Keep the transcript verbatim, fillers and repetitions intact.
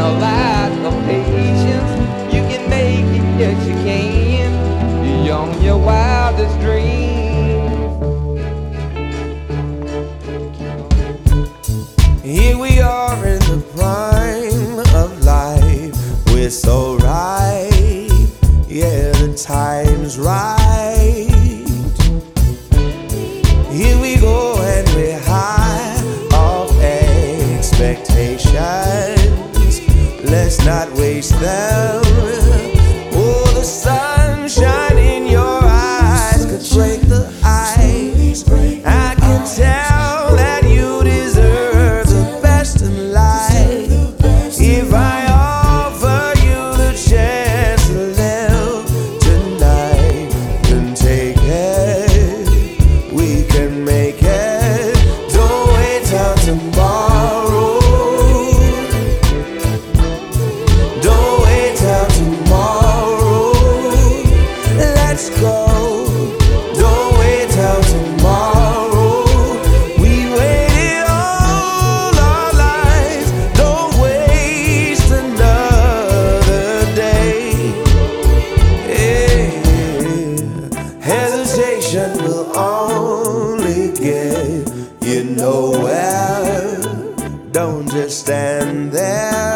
a lot of patience. You can make it, yes you can, beyond your wildest dreams. Here we are in the prime of life. We're so right, yeah, the time's right. Here we go and we're high of expectations. Let's not waste them. Oh, the sunshine in your eyes could break the ice. I can tell that you deserve the best in life. If I offer you the chance to live tonight, then take it. We can make it. Don't wait till tomorrow. Don't wait till tomorrow. Let's go. Don't wait till tomorrow. We waited all our lives. Don't waste another day. Yeah. Hesitation will only get you nowhere. Don't just stand there.